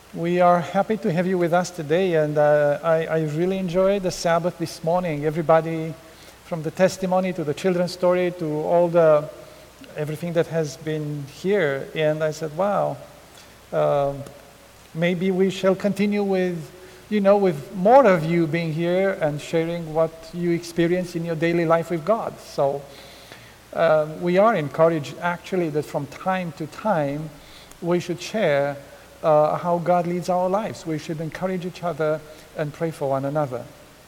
We are happy to have you with us today, and I really enjoyed the Sabbath this morning. Everybody, from the testimony to the children's story to everything that has been here, and I said, wow, maybe we shall continue with more of you being here and sharing what you experience in your daily life with God. So we are encouraged actually that from time to time we should share how God leads our lives. We should encourage each other and pray for one another.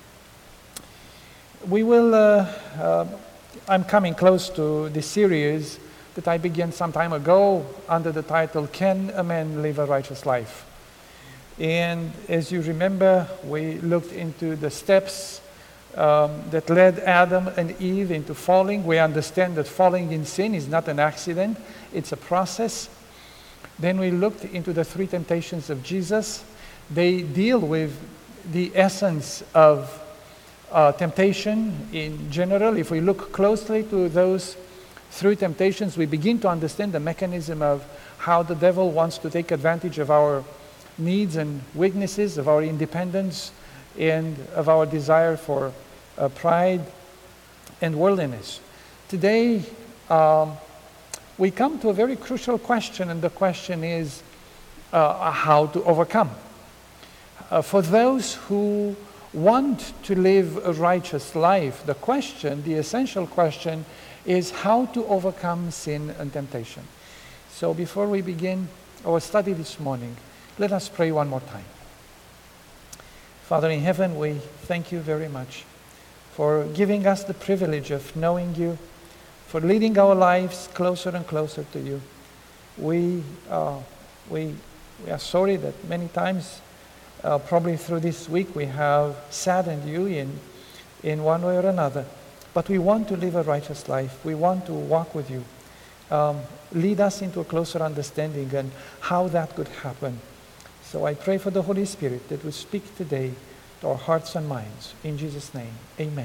I'm coming close to the series that I began some time ago under the title, Can a Man Live a Righteous Life? And as you remember, we looked into the steps that led Adam and Eve into falling. We understand that falling in sin is not an accident, it's a process. Then we looked into the three temptations of Jesus. They deal with the essence of temptation in general. If we look closely to those three temptations, we begin to understand the mechanism of how the devil wants to take advantage of our needs and weaknesses, of our independence, and of our desire for pride and worldliness. Today, we come to a very crucial question, and the question is how to overcome. For those who want to live a righteous life, the essential question is how to overcome sin and temptation. So before we begin our study this morning, let us pray one more time. Father in heaven, we thank you very much for giving us the privilege of knowing you, for leading our lives closer and closer to you. We are sorry that many times, probably through this week, we have saddened you in one way or another. But we want to live a righteous life. We want to walk with you. Lead us into a closer understanding and how that could happen. So I pray for the Holy Spirit that will speak today to our hearts and minds. In Jesus' name, amen.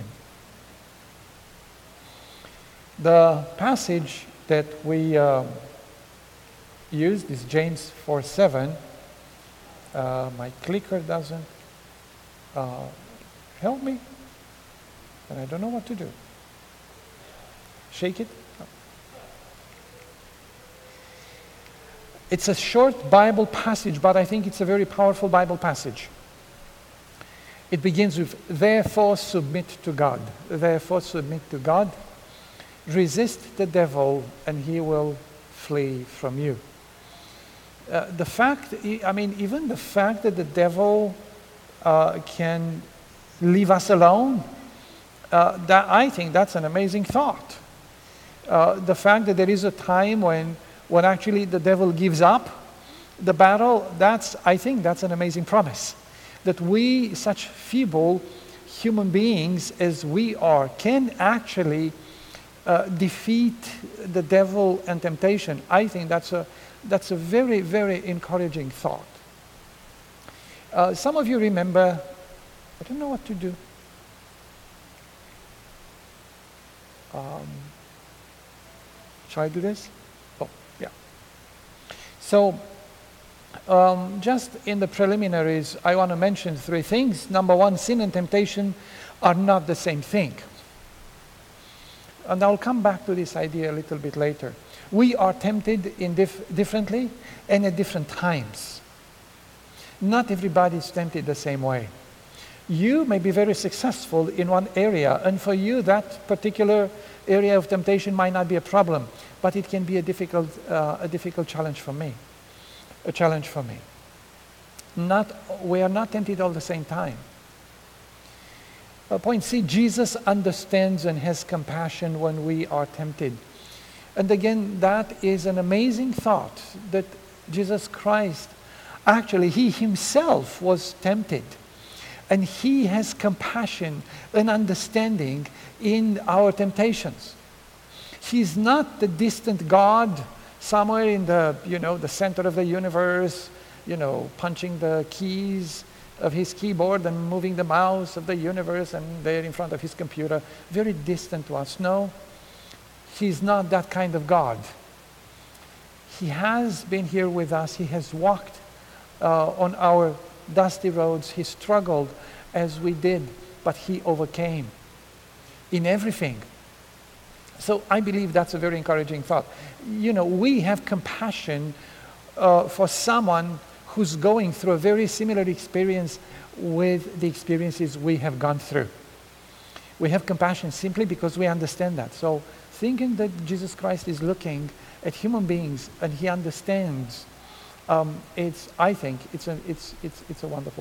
The passage that we used is James 4:7. My clicker doesn't help me, and I don't know what to do. Shake it? No. It's a short Bible passage, but I think it's a very powerful Bible passage. It begins with, therefore submit to God. Therefore submit to God. Resist the devil and he will flee from you. Even the fact that the devil can leave us alone, I think that's an amazing thought. The fact that there is a time when actually the devil gives up the battle, I think that's an amazing promise. That we, such feeble human beings as we are, can actually defeat the devil and temptation. I think that's a very, very encouraging thought. Some of you remember, I don't know what to do. Shall I do this? Oh, yeah. So, just in the preliminaries, I want to mention three things. Number one, sin and temptation are not the same thing. And I'll come back to this idea a little bit later. We are tempted differently and at different times. Not everybody is tempted the same way. You may be very successful in one area, and for you that particular area of temptation might not be a problem, but it can be a difficult challenge for me. A challenge for me. We are not tempted all the same time. Point C, Jesus understands and has compassion when we are tempted. And again, that is an amazing thought that Jesus Christ, actually, he himself was tempted. And he has compassion and understanding in our temptations. He's not the distant God somewhere in the center of the universe, punching the keys of his keyboard and moving the mouse of the universe and there in front of his computer, very distant to us. No, he's not that kind of God. He has been here with us. He has walked on our dusty roads. He struggled as we did, but he overcame in everything. So I believe that's a very encouraging thought. You know, we have compassion for someone who's going through a very similar experience with the experiences we have gone through. We have compassion simply because we understand that. So thinking that Jesus Christ is looking at human beings and he understands, I think it's a wonderful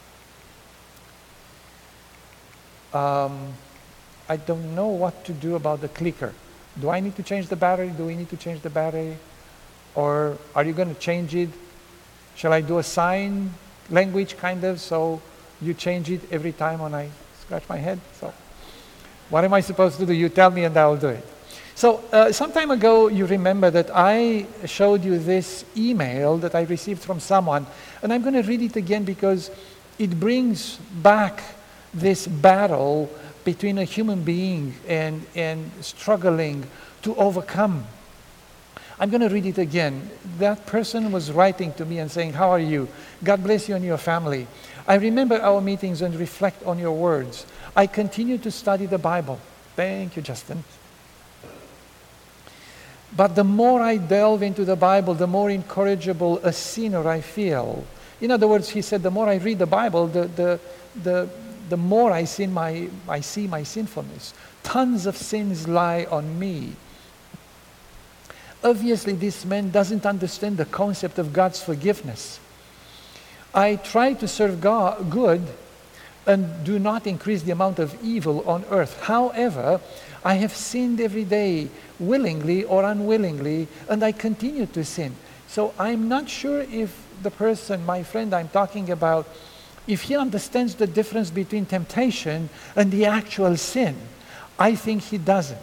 thought. I don't know what to do about the clicker. Do I need to change the battery? Do we need to change the battery? Or are you going to change it? Shall I do a sign language kind of, so you change it every time when I scratch my head? So what am I supposed to do? You tell me and I'll do it. So some time ago, you remember that I showed you this email that I received from someone, and I'm going to read it again because it brings back this battle between a human being and struggling to overcome. I'm going to read it again. That person was writing to me and saying, "How are you? God bless you and your family. I remember our meetings and reflect on your words. I continue to study the Bible." Thank you, Justin. "But the more I delve into the Bible, the more incorrigible a sinner I feel." In other words, he said, the more I read the Bible, the more I see my sinfulness. Tons of sins lie on me. Obviously, this man doesn't understand the concept of God's forgiveness. I try to serve God good and do not increase the amount of evil on earth. However, I have sinned every day, willingly or unwillingly, and I continue to sin. So I'm not sure if the person, my friend I'm talking about, if he understands the difference between temptation and the actual sin. I think he doesn't.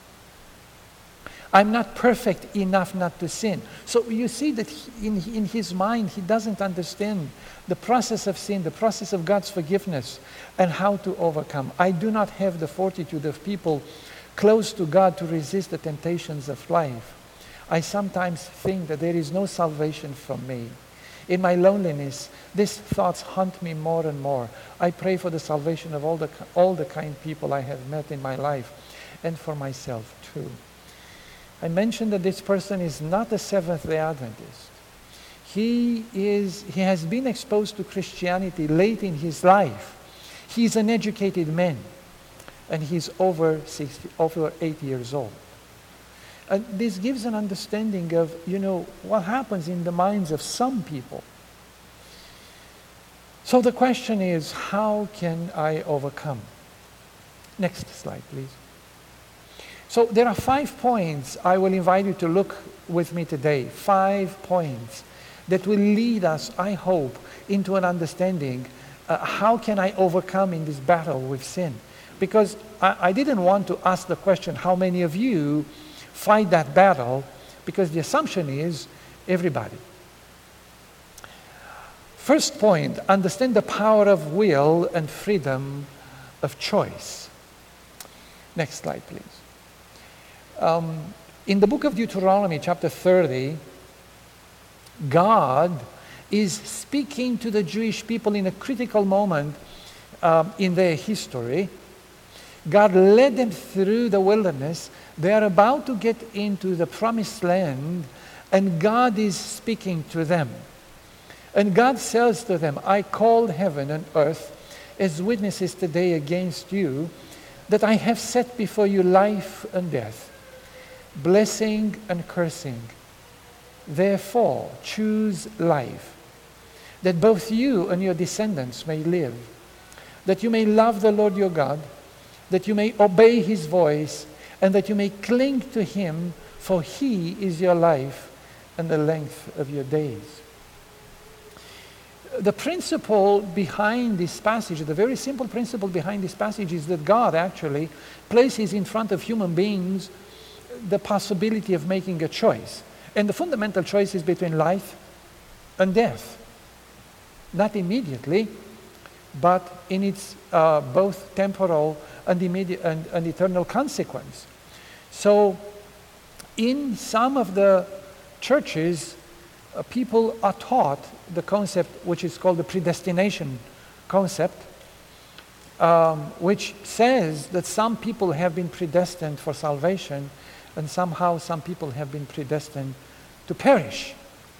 I'm not perfect enough not to sin. So you see that in his mind, he doesn't understand the process of sin, the process of God's forgiveness, and how to overcome. I do not have the fortitude of people close to God to resist the temptations of life. I sometimes think that there is no salvation for me. In my loneliness, these thoughts haunt me more and more. I pray for the salvation of all the kind people I have met in my life, and for myself too. I mentioned that this person is not a Seventh-day Adventist. He has been exposed to Christianity late in his life. He's an educated man, and he's over 80 years old. And this gives an understanding of, what happens in the minds of some people. So the question is, how can I overcome? Next slide, please. So there are 5 points I will invite you to look with me today. 5 points that will lead us, I hope, into an understanding how can I overcome in this battle with sin? Because I didn't want to ask the question, how many of you fight that battle? Because the assumption is everybody. First point, understand the power of will and freedom of choice. Next slide, please. In the book of Deuteronomy, chapter 30, God is speaking to the Jewish people in a critical moment in their history. God led them through the wilderness. They are about to get into the promised land, and God is speaking to them. And God says to them, "I called heaven and earth as witnesses today against you, that I have set before you life and death, blessing and cursing. Therefore, choose life, that both you and your descendants may live, that you may love the Lord your God, that you may obey his voice, and that you may cling to him, for he is your life and the length of your days." The principle behind this passage, the very simple principle behind this passage, is that God actually places in front of human beings the possibility of making a choice. And the fundamental choice is between life and death. Not immediately, but in its both temporal and immediate and eternal consequence. So in some of the churches, people are taught the concept which is called the predestination concept, which says that some people have been predestined for salvation and somehow some people have been predestined to perish.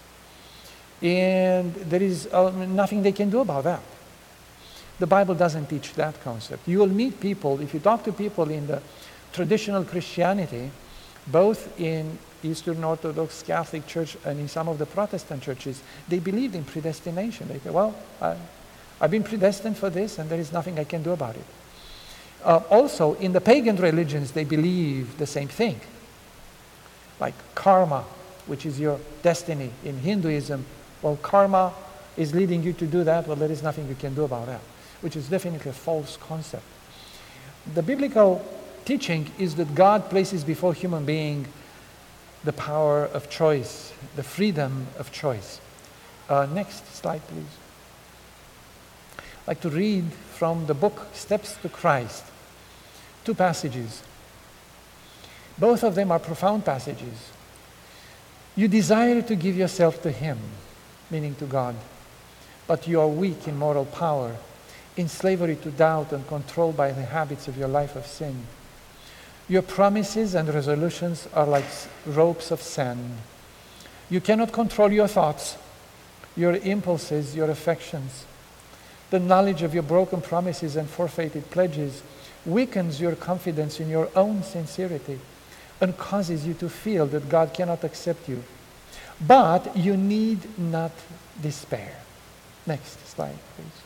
And there is nothing they can do about that. The Bible doesn't teach that concept. You will meet people, if you talk to people in the traditional Christianity, both in Eastern Orthodox Catholic Church and in some of the Protestant churches, they believed in predestination. They say, well, I've been predestined for this and there is nothing I can do about it. Also, in the pagan religions, they believe the same thing. Like karma, which is your destiny. In Hinduism, well, karma is leading you to do that, well, there is nothing you can do about that, which is definitely a false concept. The biblical teaching is that God places before human being the power of choice, the freedom of choice. Next slide, please. I'd like to read from the book Steps to Christ, 2 passages. Both of them are profound passages. You desire to give yourself to Him, meaning to God, but you are weak in moral power, in slavery to doubt and controlled by the habits of your life of sin. Your promises and resolutions are like ropes of sand. You cannot control your thoughts, your impulses, your affections. The knowledge of your broken promises and forfeited pledges weakens your confidence in your own sincerity and causes you to feel that God cannot accept you. But you need not despair. Next slide,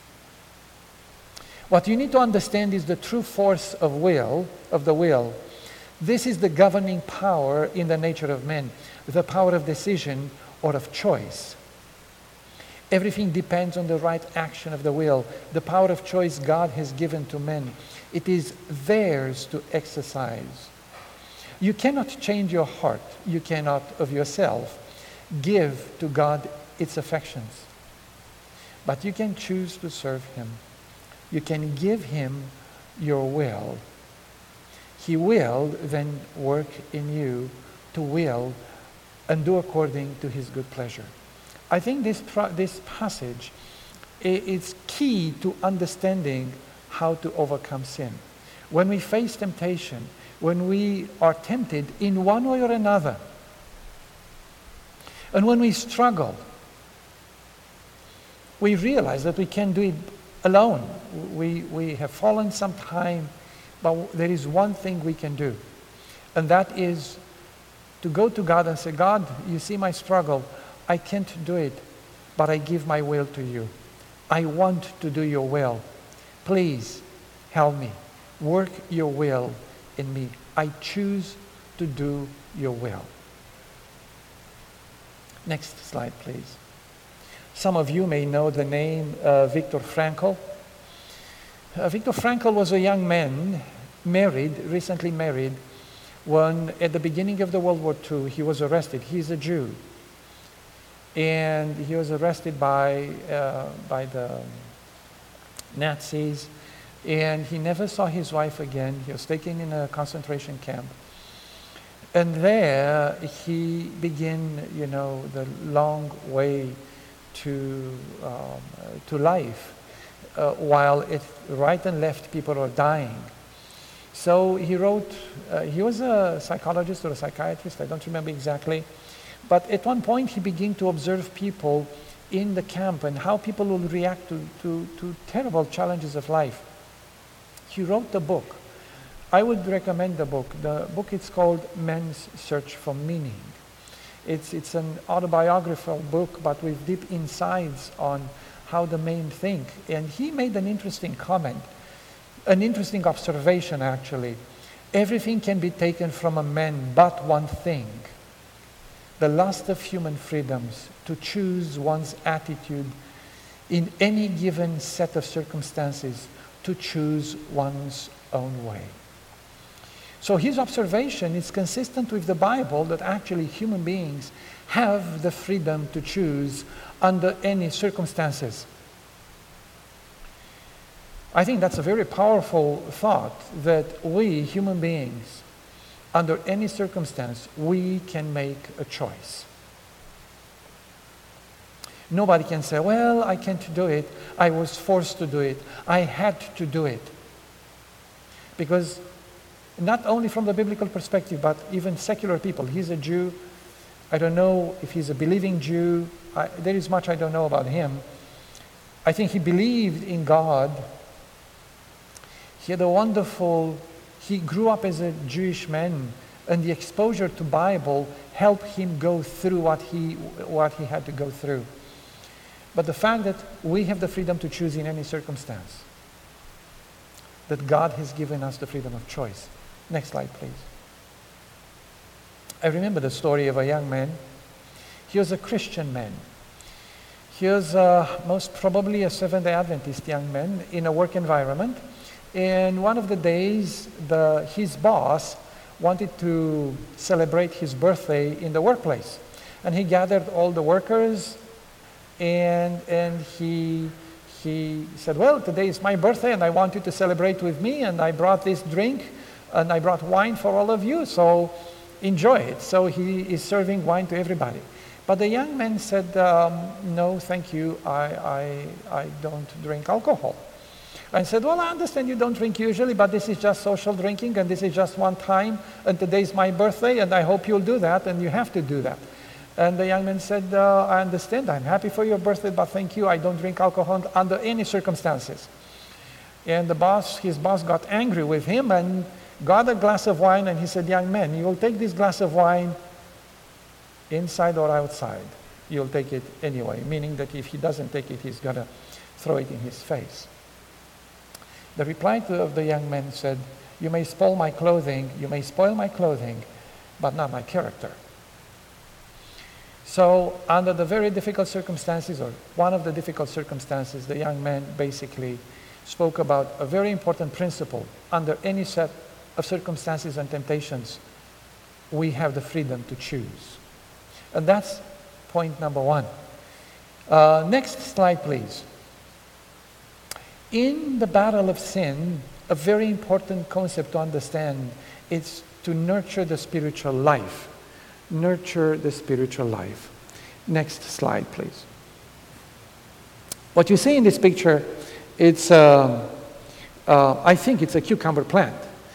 please. What you need to understand is the true force of the will. This is the governing power in the nature of men, the power of decision or of choice. Everything depends on the right action of the will, the power of choice God has given to men. It is theirs to exercise. You cannot change your heart. You cannot, of yourself, give to God its affections. But you can choose to serve Him. You can give Him your will. He will then work in you to will and do according to His good pleasure. I think this passage is key to understanding how to overcome sin. When we face temptation, when we are tempted in one way or another, and when we struggle, we realize that we can't do it alone. We have fallen sometime, but there is one thing we can do, and that is to go to God and say, God, you see my struggle. I can't do it, but I give my will to you. I want to do your will. Please help me. Work your will in me. I choose to do your will. Next slide, please. Some of you may know the name Viktor Frankl. Viktor Frankl was a young man, recently married, when at the beginning of the World War II he was arrested. He's a Jew. And he was arrested by the Nazis, and he never saw his wife again. He was taken in a concentration camp. And there he began, the long way to life, while right and left people are dying. So he wrote, he was a psychologist or a psychiatrist, I don't remember exactly, but at one point he began to observe people in the camp and how people will react to terrible challenges of life. He wrote the book. I would recommend the book. The book is called Man's Search for Meaning. It's an autobiographical book, but with deep insights on how the men think. And he made an interesting comment, an interesting observation actually. Everything can be taken from a man but one thing: the lust of human freedoms, to choose one's attitude in any given set of circumstances, to choose one's own way. So his observation is consistent with the Bible, that actually human beings have the freedom to choose under any circumstances. I think that's a very powerful thought, that we human beings, under any circumstance, we can make a choice. Nobody can say, well, I can't do it. I was forced to do it. I had to do it. Because not only from the biblical perspective, but even secular people. He's a Jew. I don't know if he's a believing Jew. There is much I don't know about him. I think he believed in God. He grew up as a Jewish man, and the exposure to Bible helped him go through what he had to go through. But the fact that we have the freedom to choose in any circumstance, that God has given us the freedom of choice. Next slide, please. I remember the story of a young man. He was a Christian man. He was most probably a Seventh-day Adventist young man in a work environment. And one of the days, his boss wanted to celebrate his birthday in the workplace. And he gathered all the workers, and he said, well, today is my birthday, and I want you to celebrate with me, and I brought this drink, and I brought wine for all of you, so enjoy it. So he is serving wine to everybody. But the young man said, no, thank you, I don't drink alcohol. I said, well, I understand you don't drink usually, but this is just social drinking, and this is just one time, and today's my birthday, and I hope you'll do that, and you have to do that. And the young man said, I understand, I'm happy for your birthday, but thank you, I don't drink alcohol under any circumstances. And his boss got angry with him and got a glass of wine, and he said, young man, you will take this glass of wine inside or outside. You'll take it anyway, meaning that if he doesn't take it, he's going to throw it in his face. The reply of the young man said, you may spoil my clothing, but not my character. So under the very difficult circumstances, or one of the difficult circumstances, the young man basically spoke about a very important principle. Under any set of circumstances and temptations, we have the freedom to choose. And that's point number one. Next slide, please. In the battle of sin, a very important concept to understand is to nurture the spiritual life. Nurture the spiritual life. Next slide, please. What you see in this picture, it's I think it's a cucumber plant.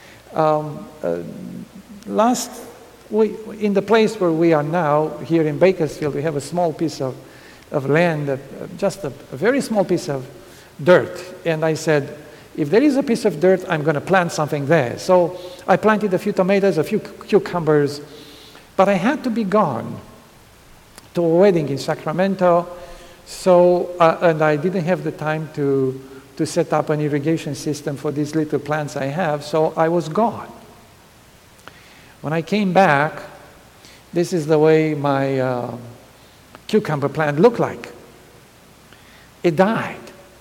In the place where we are now, here in Bakersfield, we have a small piece of land, just a very small piece of dirt. And I said, if there is a piece of dirt, I'm going to plant something there. So I planted a few tomatoes, a few cucumbers, but I had to be gone to a wedding in Sacramento. So, and I didn't have the time to set up an irrigation system for these little plants I have, so I was gone. When I came back, this is the way my cucumber plant looked like. It died.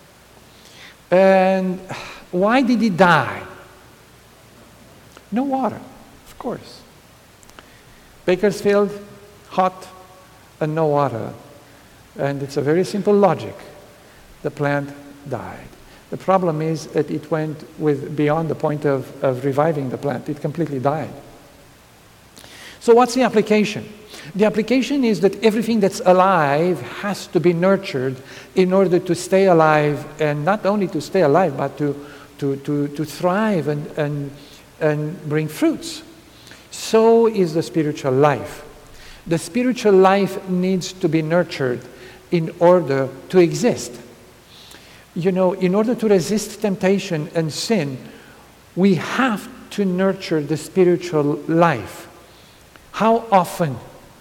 And why did it die? No water, of course. Bakersfield, hot, and no water. And it's a very simple logic. The plant died. The problem is that it went beyond the point of reviving the plant. It completely died. So what's the application? The application is that everything that's alive has to be nurtured in order to stay alive, and not only to stay alive, but to thrive and bring fruits. So is the spiritual life. The spiritual life needs to be nurtured in order to exist. You know, in order to resist temptation and sin, we have to nurture the spiritual life. How often?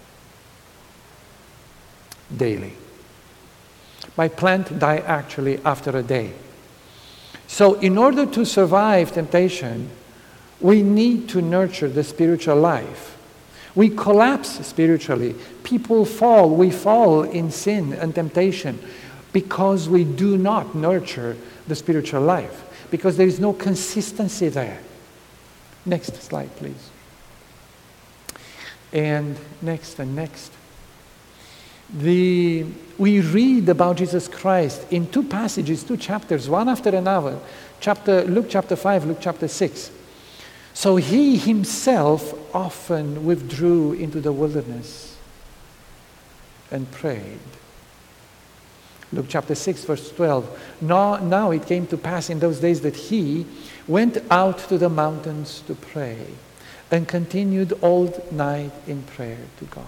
Daily. My plant died actually after a day. So in order to survive temptation, we need to nurture the spiritual life. We collapse spiritually. People fall. We fall in sin and temptation because we do not nurture the spiritual life, because there is no consistency there. Next slide, please. And next and next. We read about Jesus Christ in two passages, two chapters, one after another. Luke chapter 5, Luke chapter 6. So he himself often withdrew into the wilderness and prayed. Luke chapter 6, verse 12. Now it came to pass in those days that he went out to the mountains to pray and continued all night in prayer to God.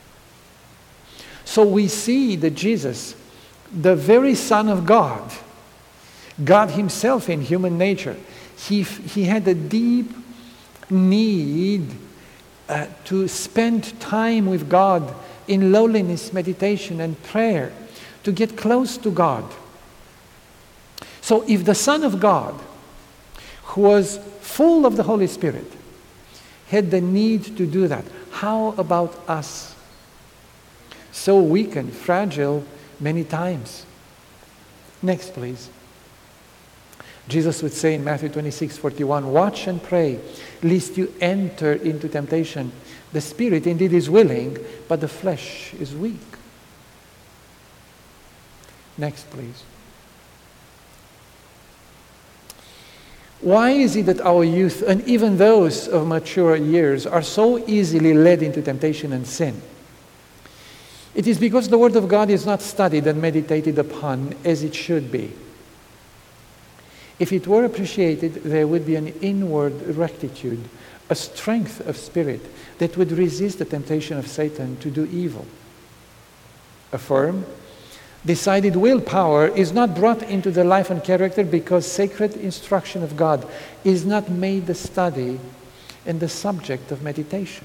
So we see that Jesus, the very Son of God, God himself in human nature, he had a deep need to spend time with God in lowliness, meditation, and prayer, to get close to God. So if the Son of God, who was full of the Holy Spirit, had the need to do that, how about us? So weak and fragile many times. Next, please. Jesus would say in Matthew 26:41, watch and pray, lest you enter into temptation. The spirit indeed is willing, but the flesh is weak. Next, please. Why is it that our youth, and even those of mature years, are so easily led into temptation and sin? It is because the Word of God is not studied and meditated upon as it should be. If it were appreciated, there would be an inward rectitude, a strength of spirit that would resist the temptation of Satan to do evil. A firm, decided willpower is not brought into the life and character because sacred instruction of God is not made the study and the subject of meditation.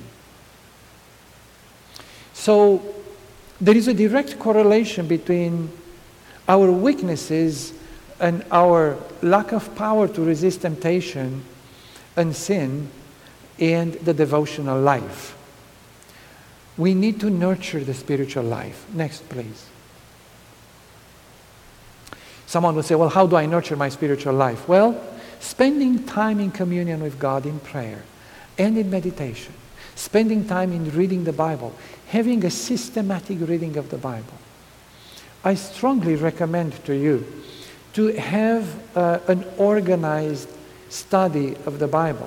So there is a direct correlation between our weaknesses and our lack of power to resist temptation and sin and the devotional life. We need to nurture the spiritual life. Next, please. Someone will say, well, how do I nurture my spiritual life? Well, spending time in communion with God in prayer and in meditation, spending time in reading the Bible, having a systematic reading of the Bible. I strongly recommend to you to have an organized study of the Bible.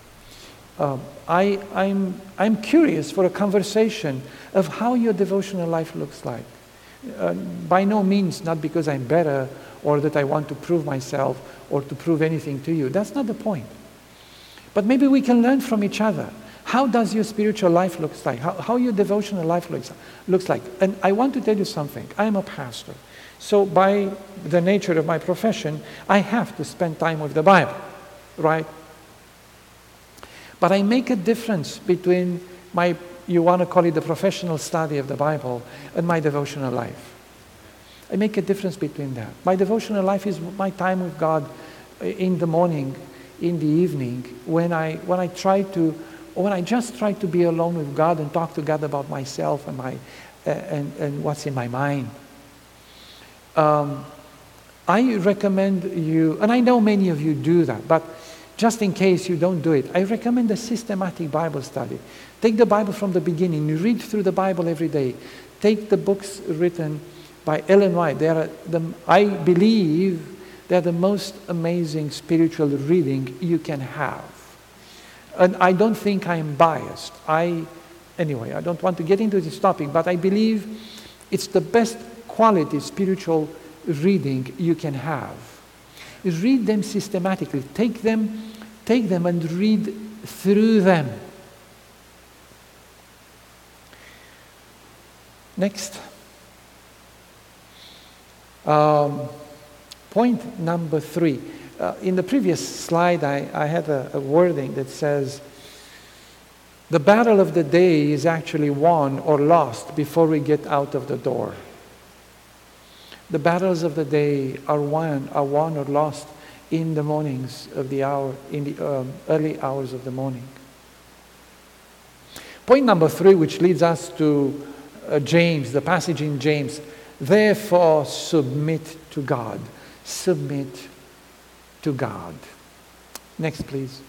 I'm curious for a conversation of how your devotional life looks like. By no means not because I'm better or that I want to prove myself or to prove anything to you. That's not the point. But maybe we can learn from each other. How does your spiritual life look like? How your devotional life looks like? And I want to tell you something. I'm a pastor. So by the nature of my profession, I have to spend time with the Bible, right? But I make a difference between my, you want to call it the professional study of the Bible, and my devotional life. I make a difference between that. My devotional life is my time with God in the morning, in the evening, when I just try to be alone with God and talk to God about myself and and what's in my mind. I recommend you, and I know many of you do that, but just in case you don't do it, I recommend a systematic Bible study. Take the Bible from the beginning. Read through the Bible every day. Take the books written by Ellen White. I believe they're the most amazing spiritual reading you can have. And I don't think I'm biased. Anyway, I don't want to get into this topic, but I believe it's the best quality spiritual reading you can have. Read them systematically. Take them and read through them. Next. Point number 3. In the previous slide, I had a wording that says, the battle of the day is actually won or lost before we get out of the door. The battles of the day are won or lost in the mornings of the hour, in the early hours of the morning. Point number 3, which leads us to James, the passage in James. Therefore, submit to God. Submit to God. Next, please.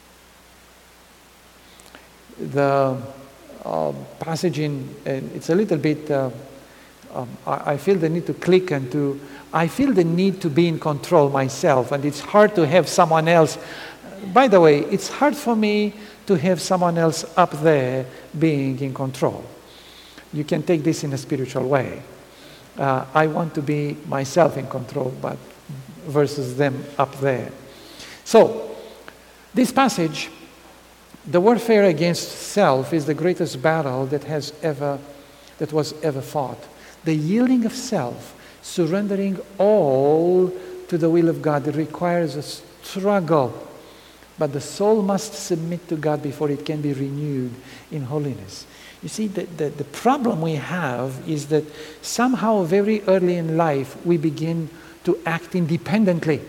The passage it's a little bit, I feel the need to click and I feel the need to be in control myself, and it's hard to have someone else. By the way, it's hard for me to have someone else up there being in control. You can take this in a spiritual way. I want to be myself in control, but versus them up there. So, this passage, the warfare against self is the greatest battle that was ever fought. The yielding of self, surrendering all to the will of God, it requires a struggle. But the soul must submit to God before it can be renewed in holiness. You see, the problem we have is that somehow very early in life we begin to act independently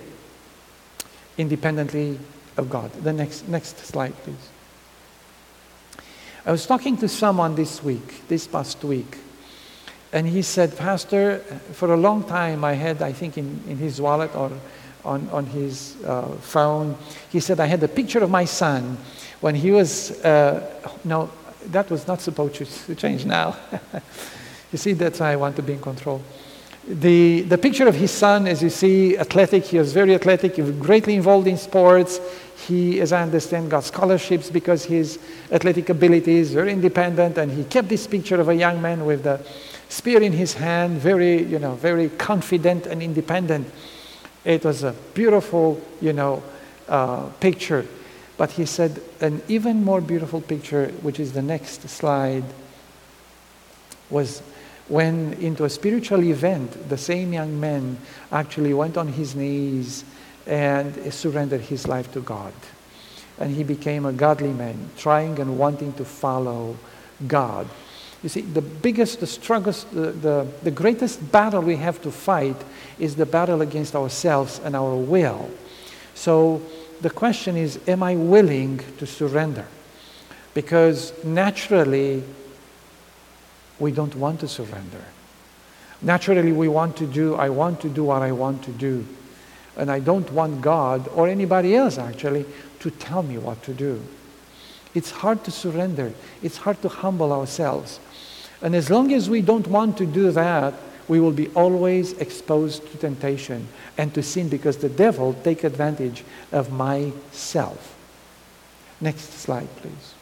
of God. The next slide, please. I was talking to someone this past week, and he said, Pastor, for a long time I had, I think in his wallet or on his phone, he said, I had a picture of my son when he was, no, that was not supposed to change now. You see, that's why I want to be in control. The picture of his son, as you see, athletic, he was very athletic, he was greatly involved in sports. He, as I understand, got scholarships because his athletic abilities, very independent, and he kept this picture of a young man with the spear in his hand, very confident and independent. It was a beautiful, picture. But he said an even more beautiful picture, which is the next slide, was when into a spiritual event, the same young man actually went on his knees and surrendered his life to God. And he became a godly man, trying and wanting to follow God. You see, the biggest, the strongest, the greatest battle we have to fight is the battle against ourselves and our will. So the question is, am I willing to surrender? Because naturally, we don't want to surrender. Naturally, I want to do what I want to do. And I don't want God, or anybody else actually, to tell me what to do. It's hard to surrender. It's hard to humble ourselves. And as long as we don't want to do that, we will be always exposed to temptation and to sin, because the devil takes advantage of myself. Next slide, please.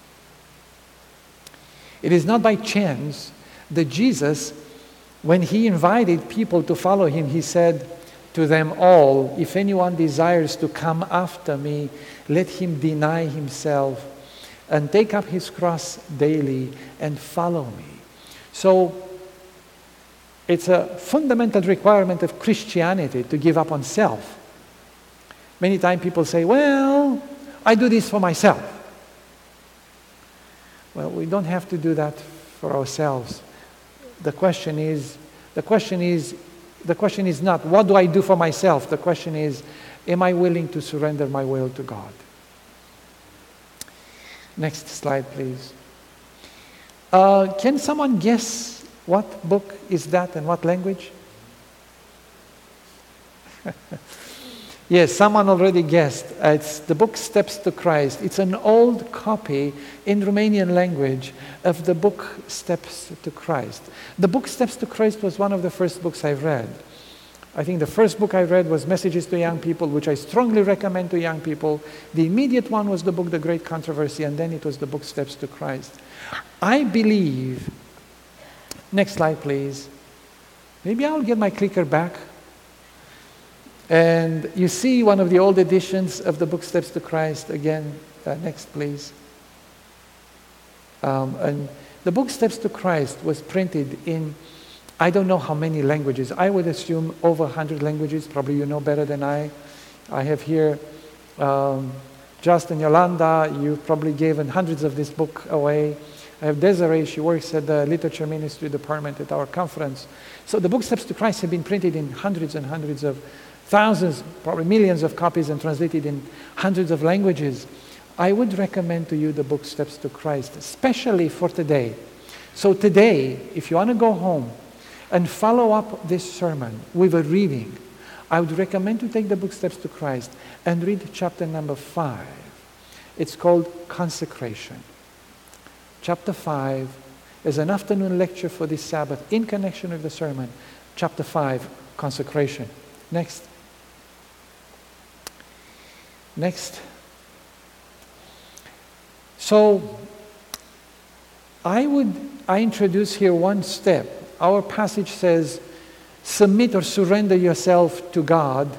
It is not by chance that Jesus, when he invited people to follow him, he said to them all, if anyone desires to come after me, let him deny himself and take up his cross daily and follow me. So it's a fundamental requirement of Christianity to give up on self. Many times people say, well, I do this for myself. Well, we don't have to do that for ourselves. The question is not, what do I do for myself? The question is, am I willing to surrender my will to God? Next slide, please. Can someone guess what book is that and what language? Yes, someone already guessed. It's the book Steps to Christ. It's an old copy in Romanian language of the book Steps to Christ. The book Steps to Christ was one of the first books I read. I think the first book I read was Messages to Young People, which I strongly recommend to young people. The immediate one was the book The Great Controversy, and then it was the book Steps to Christ. I believe, next slide please, maybe I'll get my clicker back. And you see one of the old editions of the book Steps to Christ. Again, next please. And the book Steps to Christ was printed in, I don't know how many languages. I would assume over 100 languages. Probably you know better than I. I have here Justin Yolanda. You probably given hundreds of this book away. I have Desiree. She works at the Literature Ministry Department at our conference. So the book Steps to Christ have been printed in hundreds and hundreds of thousands, probably millions of copies, and translated in hundreds of languages. I would recommend to you the book Steps to Christ, especially for today. So today, if you want to go home and follow up this sermon with a reading, I would recommend to take the book Steps to Christ and read chapter number 5. It's called Consecration. Chapter 5 is an afternoon lecture for this Sabbath in connection with the sermon. Chapter 5, Consecration. Next. So, I introduce here one step. Our passage says, submit or surrender yourself to God.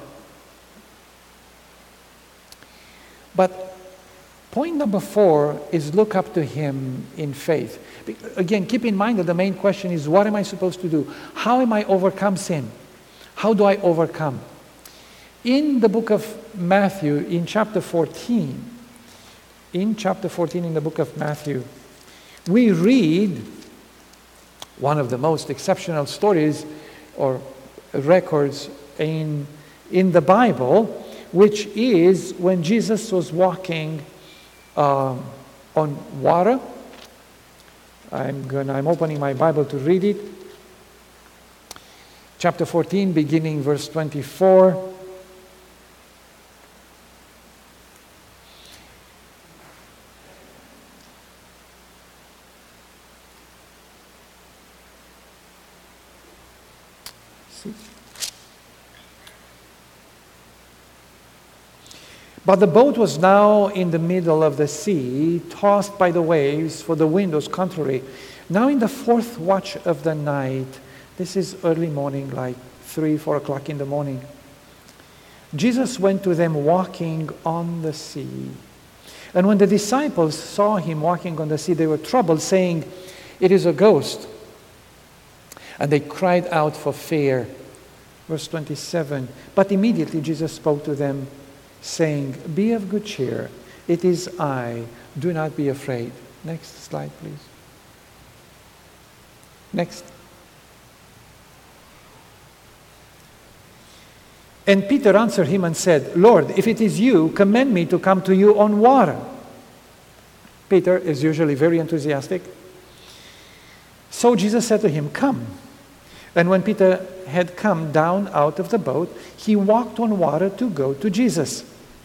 But point number 4 is look up to Him in faith. Again, keep in mind that the main question is, what am I supposed to do? How am I overcome sin? How do I overcome? In the book of Matthew, in chapter 14, in the book of Matthew, we read one of the most exceptional stories or records in the Bible, which is when Jesus was walking on water. I'm opening my Bible to read it. Chapter 14, beginning verse 24. But the boat was now in the middle of the sea, tossed by the waves, for the wind was contrary. Now in the 4th watch of the night, this is early morning, like 3, 4 o'clock in the morning, Jesus went to them walking on the sea. And when the disciples saw him walking on the sea, they were troubled, saying, "It is a ghost." And they cried out for fear. Verse 27, but immediately Jesus spoke to them, saying, "Be of good cheer, it is I, do not be afraid." Next slide, please. Next. And Peter answered him and said, "Lord, if it is you, command me to come to you on water." Peter is usually very enthusiastic. So Jesus said to him, "Come." And when Peter had come down out of the boat, he walked on water to go to Jesus.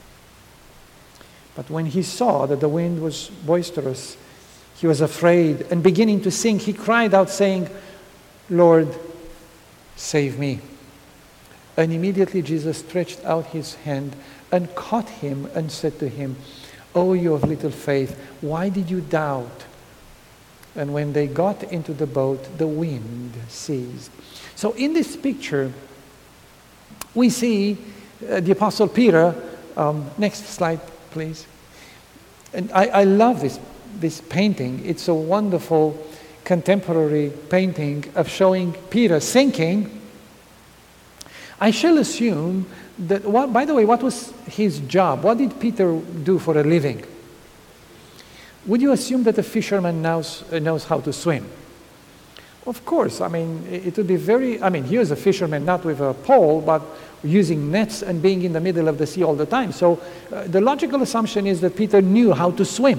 But when he saw that the wind was boisterous, he was afraid, and beginning to sink, he cried out, saying, "Lord, save me." And immediately Jesus stretched out his hand and caught him and said to him, "O you of little faith, why did you doubt?" And when they got into the boat, the wind ceased. So in this picture, we see the Apostle Peter. Next slide, please. And I love this painting. It's a wonderful contemporary painting of showing Peter sinking. I shall assume that, by the way, what was his job? What did Peter do for a living? Would you assume that a fisherman knows how to swim? Of course. I mean, it would be he was a fisherman, not with a pole, but using nets and being in the middle of the sea all the time. So the logical assumption is that Peter knew how to swim.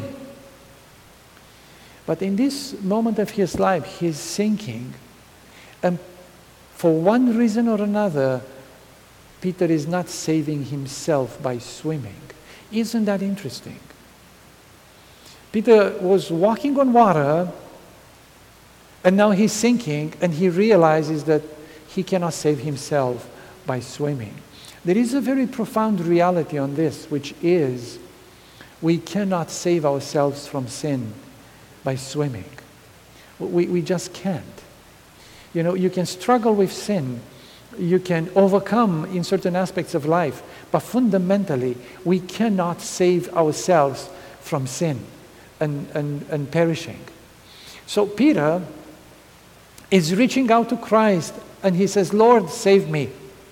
But in this moment of his life, he's sinking. And for one reason or another, Peter is not saving himself by swimming. Isn't that interesting? Peter was walking on water, and now he's sinking, and he realizes that he cannot save himself by swimming. There is a very profound reality on this, which is we cannot save ourselves from sin by swimming. We just can't. You know, you can struggle with sin, you can overcome in certain aspects of life, but fundamentally, we cannot save ourselves from sin and perishing. So Peter is reaching out to Christ, and he says, "Lord, save me."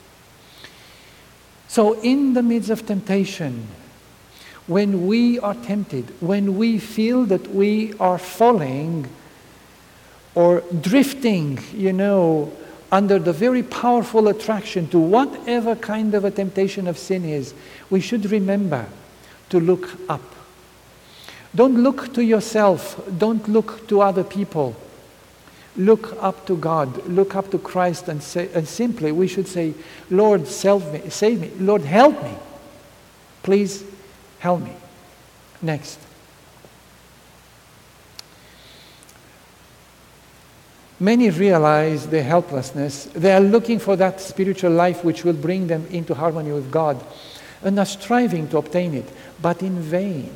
So in the midst of temptation, when we are tempted, when we feel that we are falling or drifting, under the very powerful attraction to whatever kind of a temptation of sin is, we should remember to look up. Don't look to yourself. Don't look to other people. Look up to God. Look up to Christ, and simply we should say, "Lord, save me. Lord, help me. Please help me." Next. Many realize their helplessness. They are looking for that spiritual life which will bring them into harmony with God, and are striving to obtain it, but in vain.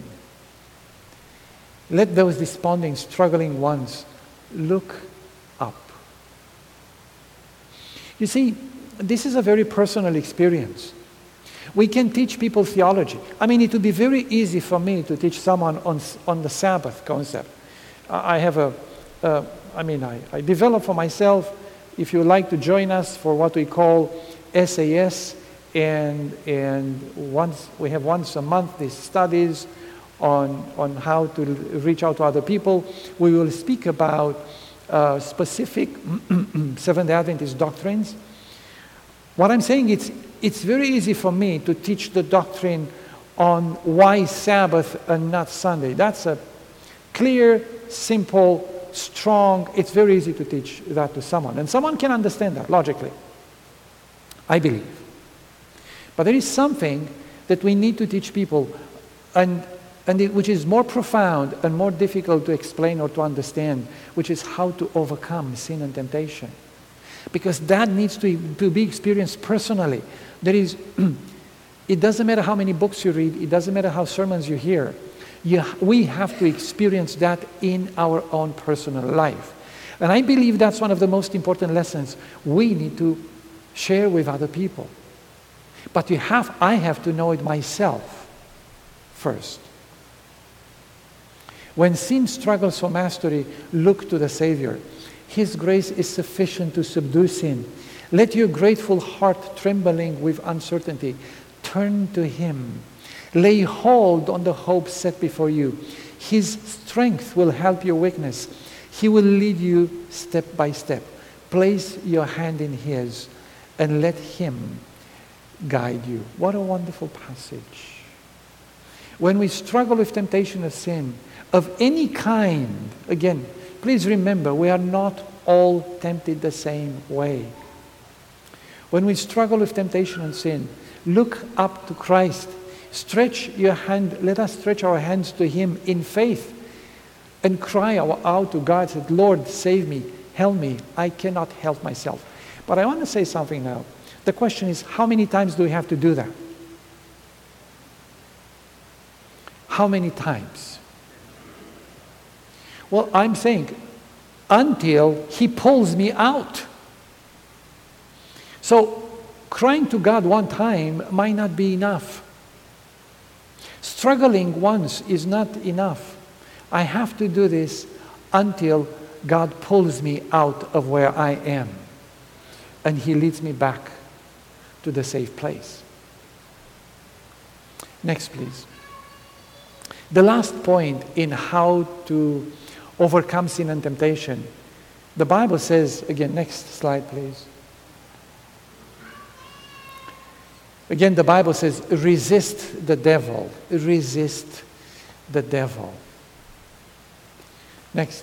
Let those desponding, struggling ones look up. You see, this is a very personal experience. We can teach people theology. I mean, it would be very easy for me to teach someone on the Sabbath concept. I developed for myself, if you like to join us for what we call SAS, and we have once a month these studies on how to reach out to other people. We will speak about specific Seventh-day Adventist doctrines. What I'm saying is, it's very easy for me to teach the doctrine on why Sabbath and not Sunday. That's a clear, simple, strong, it's very easy to teach that to someone. And someone can understand that logically, I believe. But there is something that we need to teach people, which is more profound and more difficult to explain or to understand, which is how to overcome sin and temptation. Because that needs to be experienced personally. It doesn't matter how many books you read, it doesn't matter how sermons you hear. We have to experience that in our own personal life. And I believe that's one of the most important lessons we need to share with other people. But I have to know it myself first. When sin struggles for mastery, look to the Savior. His grace is sufficient to subdue sin. Let your grateful heart trembling with uncertainty turn to Him. Lay hold on the hope set before you. His strength will help your weakness. He will lead you step by step. Place your hand in His and let Him guide you. What a wonderful passage. When we struggle with temptation of sin, of any kind, again, please remember, we are not all tempted the same way. When we struggle with temptation and sin, look up to Christ. Stretch your hand, let us stretch our hands to Him in faith and cry out to God, say, Lord, save me, help me, I cannot help myself. But I want to say something now. The question is, how many times do we have to do that? How many times? Well, I'm saying, until He pulls me out. So, crying to God one time might not be enough. Struggling once is not enough. I have to do this until God pulls me out of where I am and He leads me back to the safe place. Next, please. The last point in how to overcome sin and temptation. The Bible says, again, next slide, please. Again, the Bible says, resist the devil. Resist the devil. Next.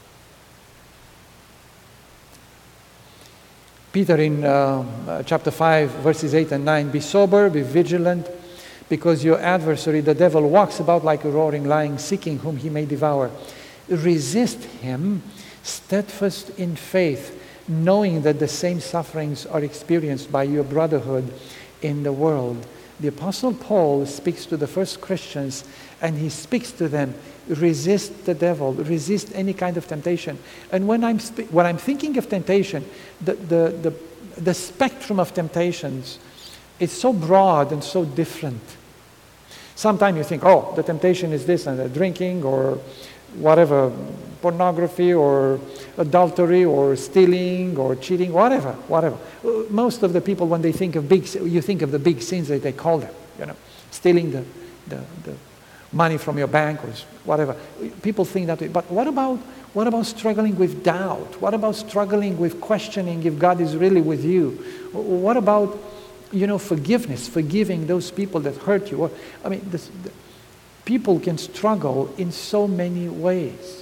Peter in chapter 5, verses 8 and 9, be sober, be vigilant, because your adversary, the devil, walks about like a roaring lion, seeking whom he may devour. Resist him, steadfast in faith, knowing that the same sufferings are experienced by your brotherhood in the world. The Apostle Paul speaks to the first Christians, and he speaks to them, resist the devil, resist any kind of temptation. And when I'm thinking of temptation, the spectrum of temptations is so broad and so different. Sometimes you think, oh, the temptation is this and drinking or whatever, pornography or adultery or stealing or cheating, whatever. Most of the people, when they think of you think of the big sins that they call them, stealing the money from your bank or whatever. People think that way. But what about struggling with doubt? What about struggling with questioning if God is really with you? What about, forgiveness, forgiving those people that hurt you? People can struggle in so many ways.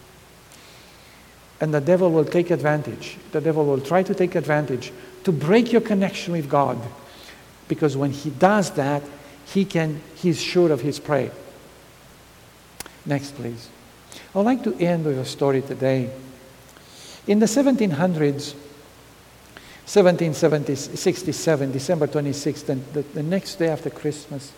And the devil will take advantage. The devil will try to take advantage to break your connection with God. Because when he does that, he's sure of his prey. Next, please. I'd like to end with a story today. In the 1700s, 1767, December 26th, the next day after Christmas,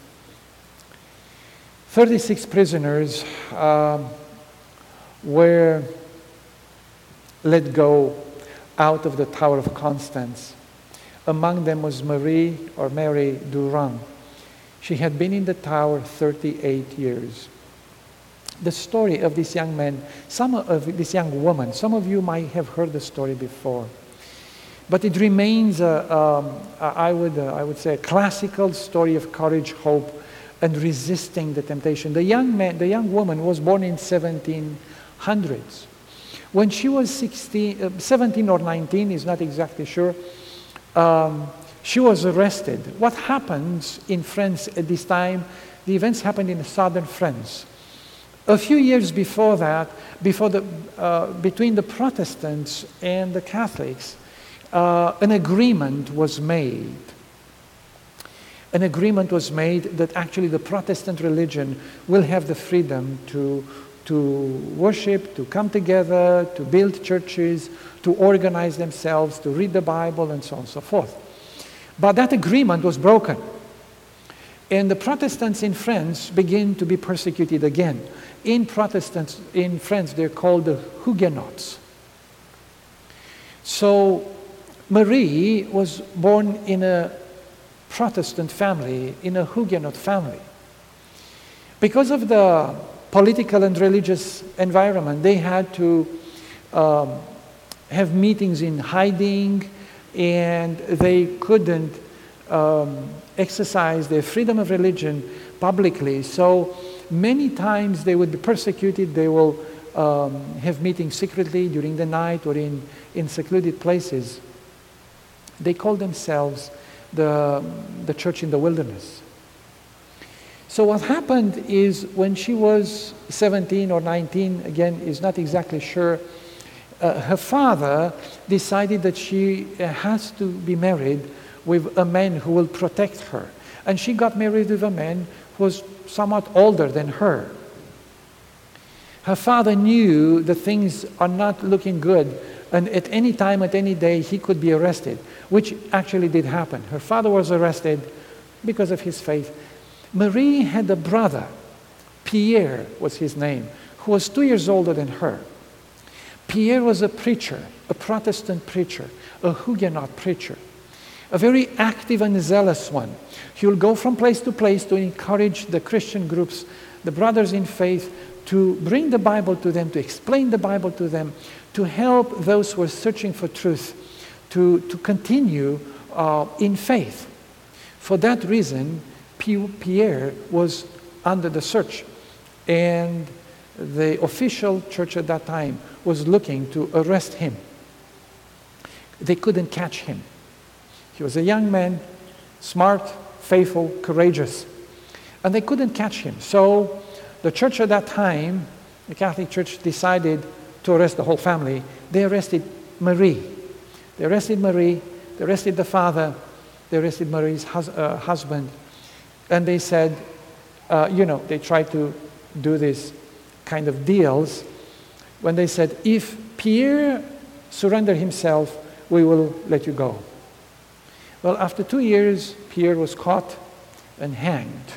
36 prisoners were let go out of the Tower of Constance. Among them was Marie, or Mary Durand. She had been in the tower 38 years. The story of this young man, some of this young woman, some of you might have heard the story before. But it remains, I would say, a classical story of courage, hope, and resisting the temptation. The young woman was born in 1700s. When she was 17 or 19, is not exactly sure, she was arrested. What happens in France at this time, the events happened in southern France. A few years before that, between the Protestants and the Catholics, an agreement was made. An agreement was made that actually the Protestant religion will have the freedom to worship, to come together, to build churches, to organize themselves, to read the Bible, and so on and so forth. But that agreement was broken. And the Protestants in France began to be persecuted again. Protestants in France, they're called the Huguenots. So Marie was born in a Protestant family, in a Huguenot family. Because of the political and religious environment, they had to have meetings in hiding, and they couldn't exercise their freedom of religion publicly. So many times they would be persecuted. They will have meetings secretly during the night or in secluded places. They called themselves the church in the wilderness. So what happened is when she was 17 or 19, again, is not exactly sure, her father decided that she has to be married with a man who will protect her. And she got married with a man who was somewhat older than her. Her father knew that things are not looking good, and at any time, at any day, he could be arrested, which actually did happen. Her father was arrested because of his faith. Marie had a brother, Pierre was his name, who was 2 years older than her. Pierre was a preacher, a Protestant preacher, a Huguenot preacher, a very active and zealous one. He will go from place to place to encourage the Christian groups, the brothers in faith, to bring the Bible to them, to explain the Bible to them, to help those who are searching for truth, to continue in faith. For that reason, Pierre was under the search, and the official church at that time was looking to arrest him. They couldn't catch him. He was a young man, smart, faithful, courageous, and they couldn't catch him. So the church at that time, the Catholic Church, decided to arrest the whole family. They arrested Marie. They arrested Marie, they arrested the father, they arrested Marie's husband, and they said, they tried to do this kind of deals when they said, if Pierre surrendered himself, we will let you go. Well, after 2 years, Pierre was caught and hanged.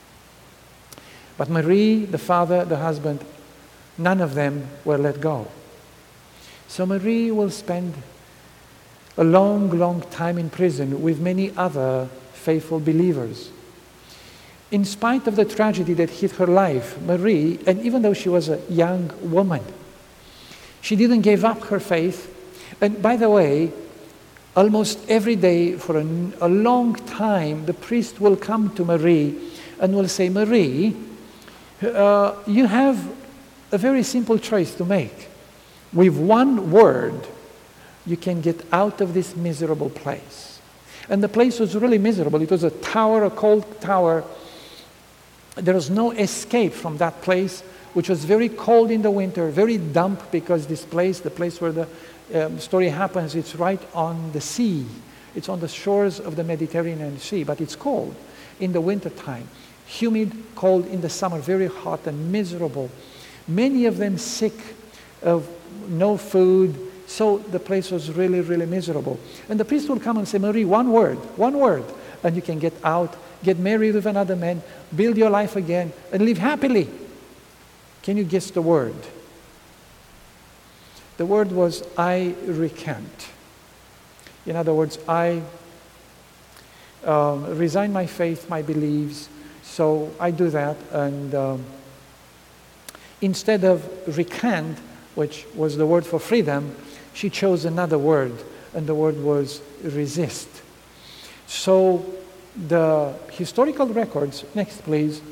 But Marie, the father, the husband, none of them were let go. So Marie will spend a long, long time in prison with many other faithful believers. In spite of the tragedy that hit her life, Marie, and even though she was a young woman, she didn't give up her faith. And by the way, almost every day for a long time, the priest will come to Marie and will say, Marie, you have a very simple choice to make. With one word, you can get out of this miserable place. And the place was really miserable. It was a tower, a cold tower. There was no escape from that place, which was very cold in the winter, very damp, because this place, the place where the story happens, it's right on the sea. It's on the shores of the Mediterranean Sea, but it's cold in the winter time. Humid, cold in the summer, very hot and miserable. Many of them sick of no food, so the place was really, really miserable. And the priest will come and say, Marie, one word, and you can get out, get married with another man, build your life again, and live happily. Can you guess the word? The word was, I recant. In other words, I resign my faith, my beliefs, so I do that, and instead of recant, which was the word for freedom, she chose another word, and the word was resist. So the historical records, next please,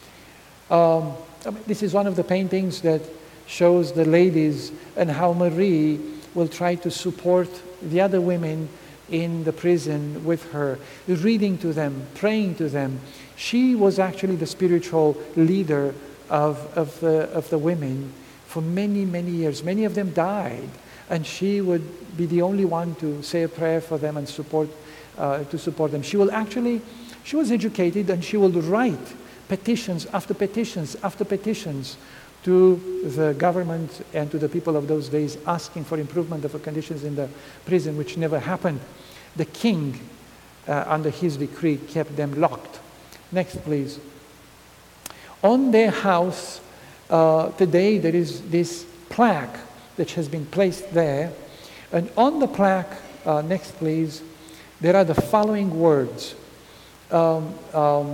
this is one of the paintings that shows the ladies and how Marie will try to support the other women in the prison with her, reading to them, praying to them. She was actually the spiritual leader of the women for many, many years. Many of them died, and she would be the only one to say a prayer for them and support them. She was educated, and she would write petitions after petitions after petitions to the government and to the people of those days, asking for improvement of the conditions in the prison, which never happened. The king, under his decree, kept them locked. Next, please. On their house, today there is this plaque that has been placed there, and on the plaque, next please, there are the following words. A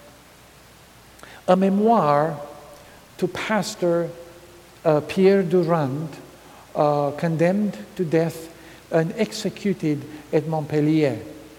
memoir to Pastor Pierre Durand, condemned to death and executed at Montpellier,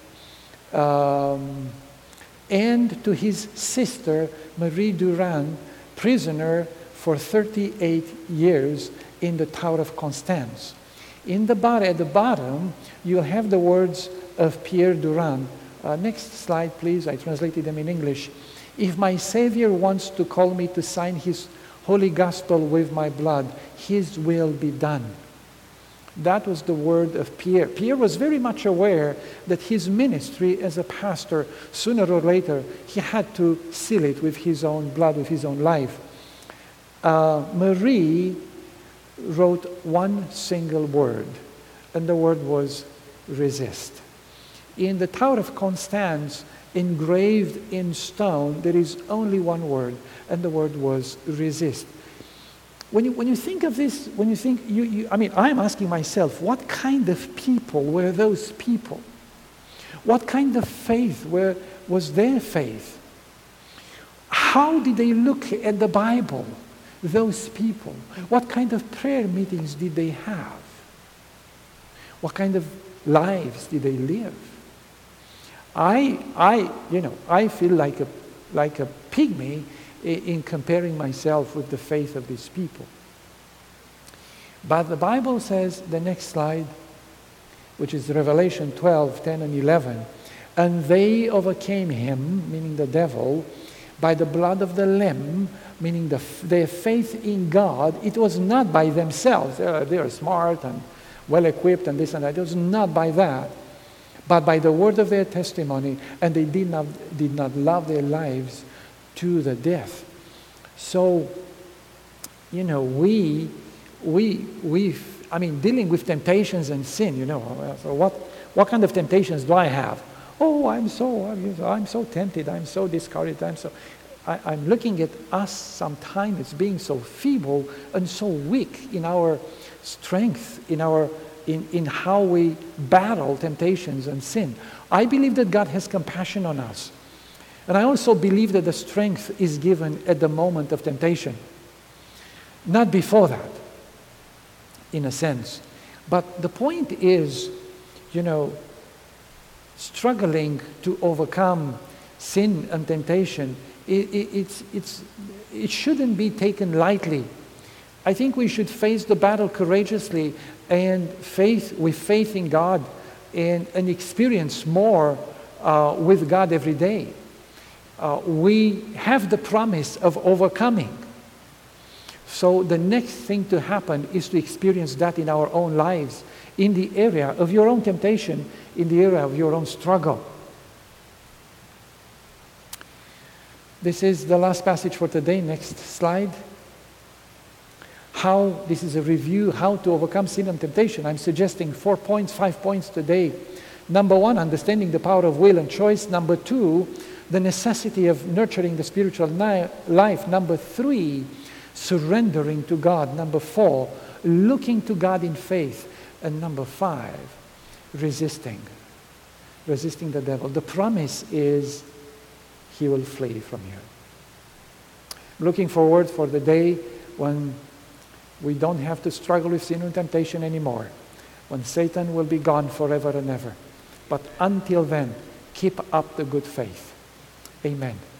and to his sister Marie Durand, prisoner for 38 years in the Tower of Constance. At the bottom, you'll have the words of Pierre Durand. Next slide, please. I translated them in English. If my Savior wants to call me to sign his holy gospel with my blood, his will be done. That was the word of Pierre. Pierre was very much aware that his ministry as a pastor, sooner or later, he had to seal it with his own blood, with his own life. Marie wrote one single word, and the word was resist. In the Tower of Constance, engraved in stone, there is only one word, and the word was resist. When you think of this, I'm asking myself, what kind of people were those people? What kind of faith was their faith? How did they look at the Bible, those people? What kind of prayer meetings did they have? What kind of lives did they live? I feel like a pygmy in comparing myself with the faith of these people. But the Bible says, the next slide, which is Revelation 12, 10 and 11, and they overcame him, meaning the devil, by the blood of the Lamb, meaning their faith in God. It was not by themselves. They are smart and well-equipped and this and that. It was not by that, but by the word of their testimony, and they did not love their lives to the death. So, dealing with temptations and sin, so what kind of temptations do I have? Oh, I'm so tempted, I'm so discouraged, I'm looking at us sometimes as being so feeble and so weak in our strength, in how we battle temptations and sin. I believe that God has compassion on us. And I also believe that the strength is given at the moment of temptation. Not before that, in a sense. But the point is, struggling to overcome sin and temptation, it shouldn't be taken lightly. I think we should face the battle courageously and with faith in God and experience more with God every day. We have the promise of overcoming. So the next thing to happen is to experience that in our own lives, in the area of your own temptation, in the area of your own struggle. This is the last passage for today. Next slide. This is a review, how to overcome sin and temptation. I'm suggesting 5 points today. Number 1, understanding the power of will and choice. Number 2, the necessity of nurturing the spiritual life. Number 3, surrendering to God. Number 4, looking to God in faith. And number 5, resisting the devil. The promise is he will flee from you. Looking forward for the day when we don't have to struggle with sin and temptation anymore, when Satan will be gone forever and ever. But until then, keep up the good faith. Amen.